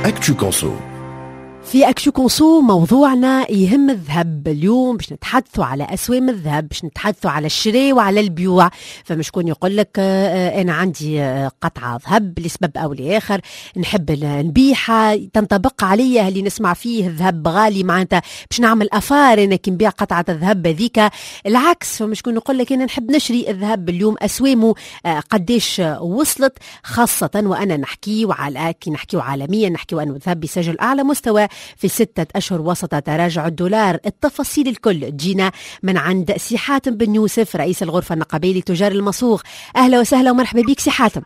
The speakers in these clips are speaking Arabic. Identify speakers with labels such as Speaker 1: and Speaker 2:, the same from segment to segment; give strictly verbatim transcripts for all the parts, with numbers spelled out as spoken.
Speaker 1: أكتو كونسو.
Speaker 2: في أكشو كونسو موضوعنا يهم الذهب. اليوم باش نتحدثوا على أسوام الذهب، باش نتحدثوا على الشراء وعلى البيوع. فمش شكون يقول لك أنا عندي قطعة ذهب لسبب أو لآخر نحب نبيعها، تنطبق عليا اللي نسمع فيه الذهب غالي معناتها باش نعمل أفار أنا كي نبيع قطعة الذهب هذيك. العكس، فمش شكون يقول لك أنا نحب نشري الذهب اليوم أسوامه قديش وصلت، خاصة وأنا نحكي وعلى كي نحكيو عالميا نحكيو أنه الذهب بيسجل أعلى مستوى في ستة أشهر وسط تراجع الدولار. التفاصيل الكل تجينا من عند سي حاتم بن يوسف رئيس الغرفة النقابية لتجار المصوغ. أهلا وسهلا ومرحبا بك سي حاتم.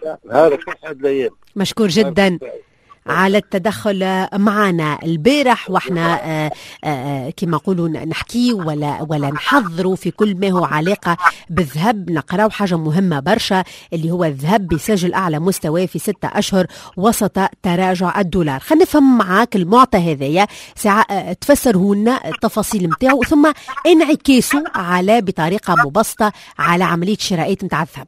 Speaker 2: مشكور جدا على التدخل معنا البارح، واحنا آآ آآ كما نقولوا نحكي ولا ولا نحضروا في كل ما هو علاقه بالذهب. نقراو حاجه مهمه برشا اللي هو الذهب بيسجل اعلى مستوى في ستة اشهر وسط تراجع الدولار. خلينا نفهم معاك المعطى هذايا ساعه تفسره لنا التفاصيل نتاعو، ثم انعكاسه على بطريقه مبسطه على عمليه شرائات نتاع الذهب.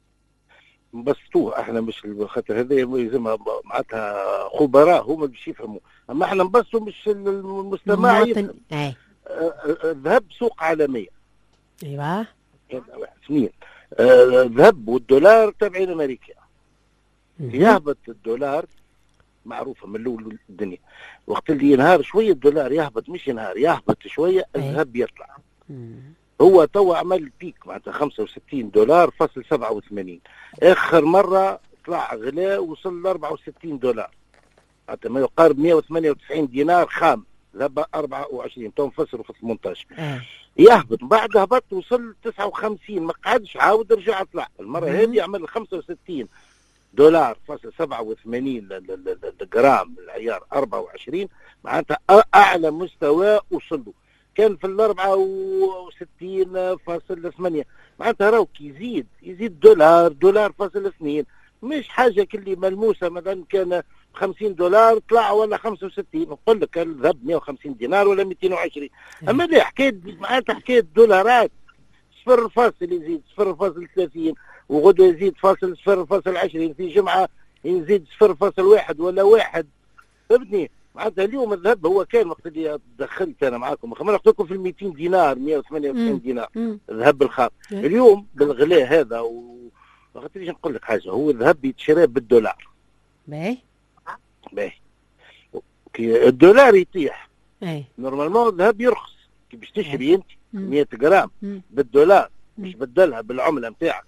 Speaker 3: نبسطوه احنا، مش خاطر هذا يلزمها معناتها خبراء هما باش يفهموا، اما احنا نبسطوا مش المستمع يفهم.
Speaker 2: ايه.
Speaker 3: الذهب سوق عالميه.
Speaker 2: ايوه.
Speaker 3: واحد اثنين، الذهب والدولار تابعين امريكا. يهبط الدولار معروفه من الاول الدنيا، وقت اللي ينهار شويه الدولار يهبط، مش ينهار يهبط شويه الذهب يطلع. مم. هو توا عمل بيك معناتها خمسة وستين دولار فاصل سبعة وثمانين، اخر مره طلع غلاء وصل ل أربعة وستين دولار، معناتها ما يقارب مئة وثمانية وتسعين دينار خام، ذهب أربعة وعشرين تو نفسروا في ثمانية عشر. آه. يهبط بعد هبط وصل تسعة وخمسين، ما قعدش عاود رجع طلع، المره هذه عمل خمسة وستين دولار فاصل سبعة وثمانين الجرام العيار أربعة وعشرين، معناتها اعلى مستوى وصل له. كان في الأربعة وستين فاصل ثمانية، معناتها راهو يزيد يزيد دولار دولار فاصل اثنين، مش حاجة كلي ملموسة. مثلا كان خمسين دولار طلع ولا خمسة وستين، نقول لك الذهب مئة وخمسين دينار ولا مئتين وعشرين. أما لا، حكاية معناتها حكاية دولارات، صفر فاصل يزيد صفر فاصل ثلاثين، وغدوة يزيد فاصل صفر فاصل عشرين، في جمعة يزيد صفر فاصل واحد ولا واحد. فهمتني؟ معناتها اليوم الذهب هو كان وقت اللي دخلت انا معاكم خمسة قلت لكم في ال مئتين دينار مئة وثمانية وتسعين دينار الذهب الخام. اليوم بالغلاء هذا و خاطر نقول لك حاجه، هو الذهب يتشرى بالدولار. باهي باهي كي الدولار يطيح نورمالمون الذهب يرخص. كي باش تشري انت مئة جرام بالدولار باش تبدلها بالعمله نتاعك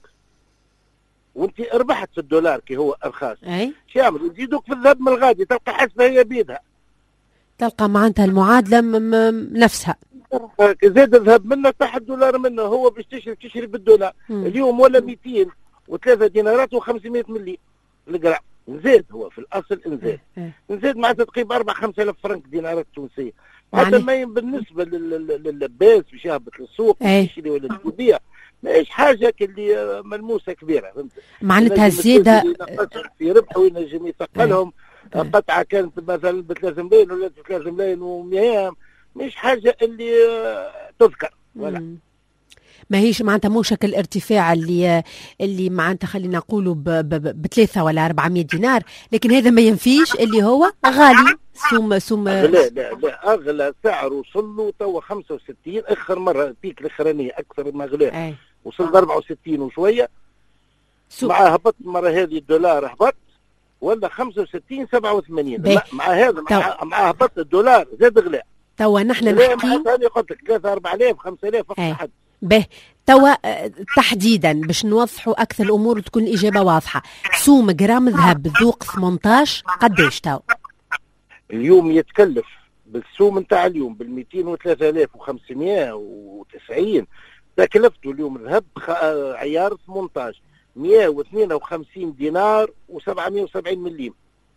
Speaker 3: وانت ربحت في الدولار كي هو ارخص، شو يعمل؟ يزيدوك في الذهب من الغادي، تلقى حسبه هي بيدها، تلقى
Speaker 2: معناتها المعادله نفسها.
Speaker 3: زاد الذهب منه تحت الدولار منه، هو باش تشري تشري بالدولار. مم. اليوم ولا مئتين وثلاثة دينارات وخمسمائة ملي الجرام، نزاد هو في الاصل نزاد نزاد معناتها تقريبا أربعة خمسة آلاف فرنك دينارات تونسيه، معناتها ما بالنسبه لللباس باش يهبط للسوق يشري ولا يبيع ماهيش حاجه اللي ملموسه كبيره. فهمت؟
Speaker 2: معناتها الزياده
Speaker 3: في ربح وينجم يثقلهم. قطعه كانت مثلا ب ثلاثة ملايين ولا ثلاثة ملايين ومئة، مش حاجه اللي تذكر ولا
Speaker 2: ماهيش معناتها مو شكل ارتفاع اللي اللي معناتها خلينا نقولوا بثلاثة ولا أربعمائة دينار، لكن هذا ما ينفيش اللي هو غالي. سوم سوم
Speaker 3: لا لا لا، اغلى سعر وصل له توا خمسة وستين، اخر مره البيك الاخرانيه اكثر ما غلا وصل ل أربعة وستين وشويه، مع هبط المره هذه الدولار هبط ولا خمسة وستين سبعة وثمانين، مع هذا مع, مع هبط الدولار زاد غلاء.
Speaker 2: توا نحن نحكي
Speaker 3: ثاني قلت لك ثلاثة أربعة آلاف خمسة آلاف فقط حد.
Speaker 2: به توا تحديدا باش نوضحوا اكثر الامور وتكون الاجابه واضحه. سوم جرام ذهب ذوق ثمانية عشر قداش توا؟
Speaker 3: اليوم يتكلف بالسوم نتاع اليوم بال مئتين وثلاثة آلاف وخمسمائة وتسعين، تكلفته اليوم ذهب عيار ثمانية عشر مئة واثنين وخمسين دينار وسبعمائة وسبعين مليم.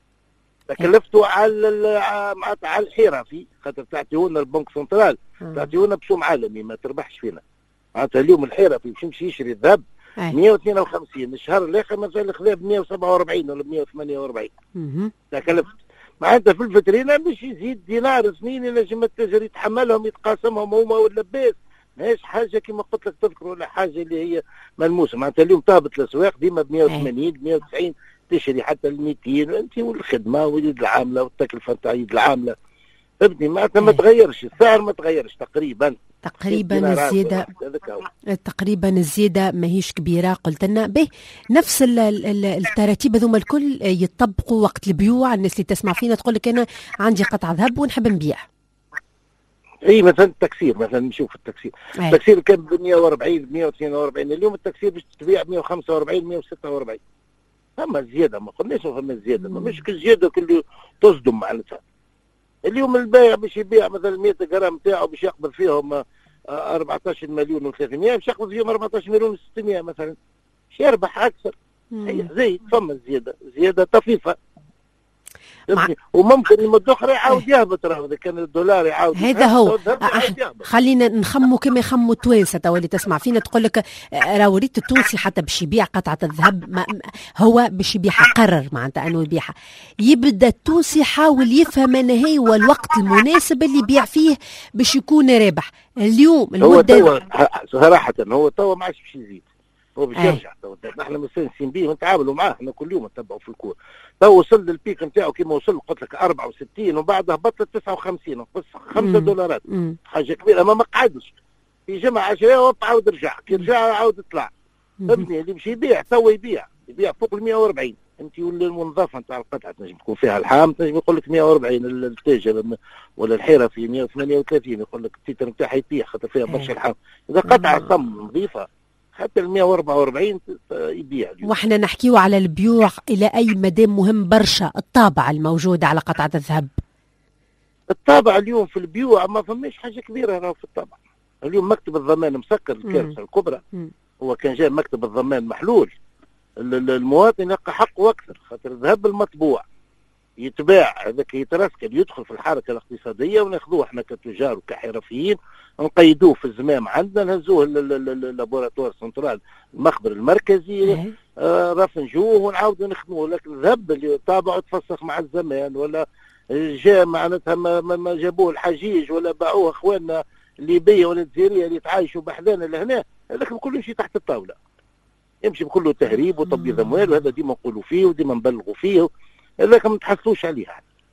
Speaker 3: تكلفته على معناتها على الحرفي، خاطر تعطيونا البنك سنترال تعطيونا بسوم عالمي ما تربحش فينا. معناتها اليوم الحرفي باش يمشي يشري الذهب مئة واثنين وخمسين، الشهر الاخر مثلا الخلاف مئة وسبعة وأربعين ولا مئة وثمانية وأربعين. تكلفت معناتها في الفترينه باش يزيد دينار اثنين ينجم التاجر يتحملهم يتقاسمهم هما واللباس، ماهيش حاجه كما قلت لك تذكر ولا حاجه اللي هي ملموسه. معناتها اليوم طابت الاسواق ديما ب مئة وثمانين ب مئة وتسعين تشري حتى ال مئتين انت والخدمه ويد العامله والتكلفه نتاع يد العامله، فهمتني؟ معناتها ما تغيرش السعر، ما تغيرش تقريبا
Speaker 2: تقريبا الزياده تقريبا الزياده ماهيش كبيره. قلت لنا به نفس ال ال التراتيب هذوما الكل يطبقوا وقت البيوع. الناس اللي تسمع فينا تقول لك انا عندي قطعه ذهب ونحب نبيع.
Speaker 3: اي مثلا التكسير، مثلا نشوف التكسير أي. التكسير كان ب مئة وأربعين ب مئة واثنين وأربعين، اليوم التكسير باش تبيع ب مئة وخمسة وأربعين مئة وستة وأربعين. فما زياده، ما قلناش فما زياده، ما مش كل زياده كل تصدم معناتها. اليوم البائع باش يبيع مثلا مئة غرام تاعو باش يقبض فيهم أربعطاش مليون وثلاثمئة، باش يقبض فيهم أربعطاش مليون وستمئة مثلا، باش يربح اكثر. هي زي فما زياده، زياده طفيفه. مع... وممكن المدة الأخرى يعاود يهبط، راه إذا كان الدولار يعاود
Speaker 2: هذا هو. خلينا نخموا كما يخموا التوانسة توا اللي تسمع فينا تقول لك راهو ريت التونسي حتى باش يبيع قطعة الذهب ما هو باش يبيعها، قرر معناتها أنه يبيعها، يبدأ التونسي يحاول يفهم أن هي هو الوقت المناسب اللي يبيع فيه باش يكون رابح. اليوم
Speaker 3: المدة هو توا صراحة هو توا ما عادش باش يزيد، هو باش يرجع. نحن مستانسين به ونتعاملوا معاه، احنا كل يوم نتبعوا في الكور. تو وصل للبيك نتاعو كيما وصل قلت لك أربعة وستين وبعدها هبط ل تسعة وخمسين، بس خمسة دولارات حاجه كبيره. ما مقعدش في جمعه عشرة وهو عاود رجع، كي رجع عاود طلع. فهمتني؟ اللي باش يبيع تو يبيع يبيع فوق ال مئة وأربعين. انت ولا المنظفه نتاع القطعه تنجم تكون فيها الحام تنجم يقول لك مئة وأربعين، التاجر ولا الحيره في مئة وثمانية وثلاثين يقول لك التيتر نتاعها يطيح خاطر فيها برشا الحام. اذا قطعه صم نظيفه حتى ال مئة وأربعة وأربعين يبيع.
Speaker 2: واحنا نحكيو على البيوع الى اي مدى مهم برشا الطابع الموجود على قطعه الذهب.
Speaker 3: الطابع اليوم في البيوع ما فماش حاجه كبيره راهو في الطابع. اليوم مكتب الضمان مسكر، الكارثه الكبرى. مم. هو كان جاء مكتب الضمان محلول، المواطن يلقى حقه اكثر، خاطر الذهب المطبوع يتباع هذاك يترسكل يدخل في الحركه الاقتصاديه، وناخذوه احنا كتجار وكحرفيين نقيدوه في الزمام عندنا، نهزوه للابوراتوار سنترال المخبر المركزي، آه رفنجوه ونعاودوا نخدموه. لكن الذهب اللي طابعه تفسخ مع الزمان ولا جاء معناتها ما, ما جابوه الحجيج ولا باعوه اخواننا الليبيه ولا الجزائريه اللي تعايشوا بحذانا لهنا، هذاك كله يمشي تحت الطاوله، يمشي بكله تهريب وتبييض اموال، وهذا ديما نقولوا فيه وديما نبلغوا فيه، هذاك ما نتحصلوش عليه.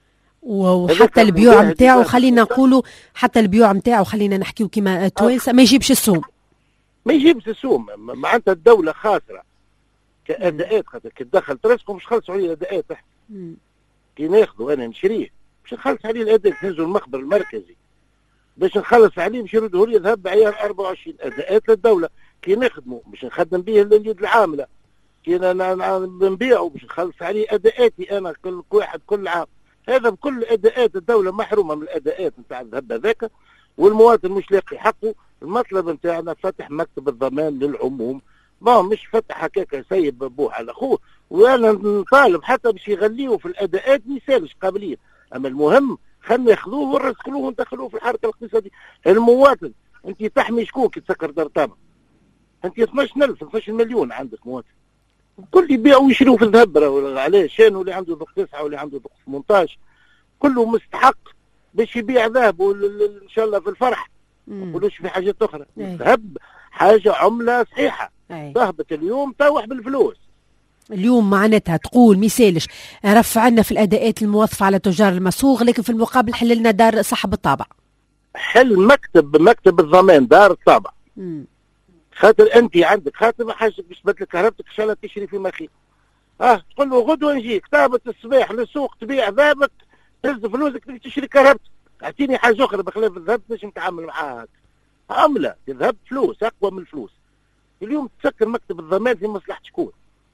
Speaker 2: وحتى البيوع نتاعو خلينا نقولوا حتى البيوع نتاعو خلينا نحكيو كيما توانسه ما يجيبش السوم،
Speaker 3: ما يجيبش السوم. معناتها الدوله خاسره كاداءات، خاطر كي تدخل ترسكم مش خلصوا عليه الاداءات. كي ناخذوا انا نشريه باش نخلص عليه الاداء، ننزل المخبر المركزي باش نخلص عليه باش يردوا لي ذهب بعيار أربعة وعشرين اداءات للدوله. كي نخدموا باش نخدم به اليد العامله، كي نبيعوا باش نخلص عليه اداءاتي انا كل واحد كل عام. هذا بكل اداءات الدوله محرومه من الاداءات نتاع الذهب هذاك، والمواطن مش لاقي حقه. المطلب نتاعنا فتح مكتب الضمان للعموم، ما مش فتح هكاك سيب بوه على اخوه. وانا نطالب حتى باش يغليوا في الاداءات ما يسالش قابلين، اما المهم خلينا ياخذوه ونرسكلوه وندخلوه في الحركه الاقتصاديه. المواطن انت تحمي شكون كي تسكر دار طابع؟ انت اثناش ألف اثناش مليون عندك مواطن، كل يبيعوا ويشروا في الذهب عليه شان، واللي عنده ذوق تسعة واللي عنده ذوق ثمانية عشر كله مستحق باش يبيع ذهب ان شاء الله في الفرح. ما نقولوش في حاجات اخرى. الذهب حاجه عمله صحيحه، ذهبت اليوم طاوح بالفلوس.
Speaker 2: اليوم معناتها تقول ميسالش رفع لنا في الاداءات الموظفه على تجار المصوغ، لكن في المقابل حل لنا دار صاحب الطابع،
Speaker 3: حل مكتب مكتب الضمان دار الطابع. مم. خاطر انت عندك خاطر حاجه باش تبدل كهربتك ان شاء الله تشري في مخيط، اه تقول له غدوه نجيك طابت الصباح للسوق تبيع ذهبك تهز فلوسك تشري كهربتك، اعطيني حاجه اخرى بخلاف الذهب باش نتعامل معاها. عمله الذهب فلوس اقوى من الفلوس. اليوم تسكر مكتب الضمان في مصلحه شكون؟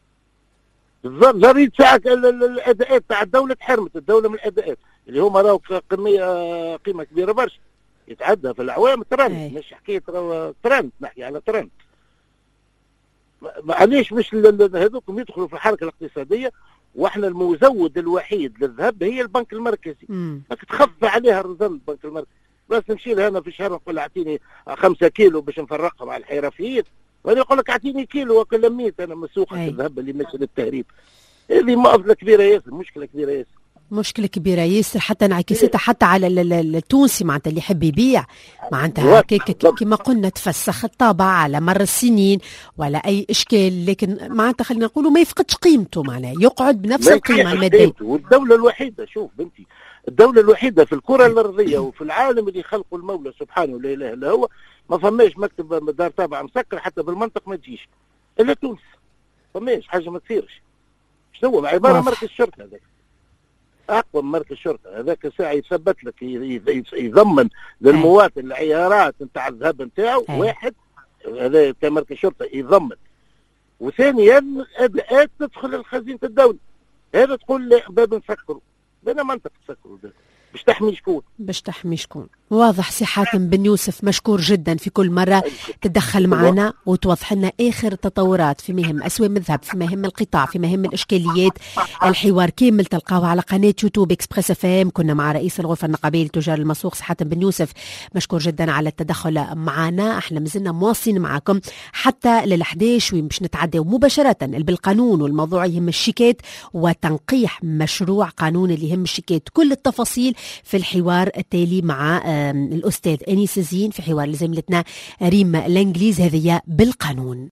Speaker 3: زريد ساعات الاداءات تاع الدوله تحرمت الدوله من الاداءات اللي هما راهو قيمه قيمه كبيره برشا، يتعدى في العوام ترند، مش حكايه ترند، نحكي على ترند. معليش مش هذوكم يدخلوا في الحركه الاقتصاديه، واحنا المزود الوحيد للذهب هي البنك المركزي. راك تخفى عليها الرزم البنك المركزي، بس نمشي لها انا في الشهر نقول اعطيني خمسة كيلو باش نفرقها مع الحرفيين، وانا يقول لك اعطيني كيلو وكل ميت انا مسوقه الذهب اللي ماشي للتهريب. هذه مؤامره كبيره ياسر، مشكله كبيره ياسر.
Speaker 2: مشكلة كبيرة ياسر، حتى انعكاستها حتى على التونسي معناتها اللي يحب يبيع معناتها كما قلنا تفسخ الطابع على مر السنين ولا أي إشكال، لكن معناتها خلينا نقولوا ما يفقدش قيمته، معناها يقعد بنفس القيمة المادية.
Speaker 3: والدولة الوحيدة، شوف بنتي، الدولة الوحيدة في الكرة الأرضية وفي العالم اللي خلقه المولى سبحانه لا إله إلا هو ما فماش مكتب دار تابع مسكر حتى بالمنطق ما تجيش إلا تونس. فماش حاجة ما تصيرش. شنو عبارة مركز شرطة هذاك، اقوى من مركز شرطه هذاك ساعه يثبت لك يضمن للمواطن العيارات نتاع الذهب نتاعو. واحد هذا تاع مركز شرطه يضمن، وثانيا اداءات تدخل لخزينه الدوله. هذا تقول لي باب نسكروا، بنا منطق تسكروا باش تحمي شكون؟
Speaker 2: باش تحمي شكون؟ واضح. سي حاتم بن يوسف مشكور جدا في كل مرة تدخل معنا وتوضح لنا آخر التطورات في مهم أسواق الذهب، في مهم القطاع، في مهم الإشكاليات. الحوار كامل تلقاوه على قناة يوتيوب إكسبريس اف ام. كنا مع رئيس الغرفة النقابية لتجار المسوق سي حاتم بن يوسف، مشكور جدا على التدخل معنا. احنا مازلنا مواصلين معكم حتى للحداش وين باش نتعداو مباشرة بالقانون، والموضوع يهم الشيكات وتنقيح مشروع قانون اللي يهم الشيكات. كل التفاصيل في الحوار التالي مع الأستاذ أنيس زين في حوار لزميلتنا ريم الإنجليز، هذه بالقانون.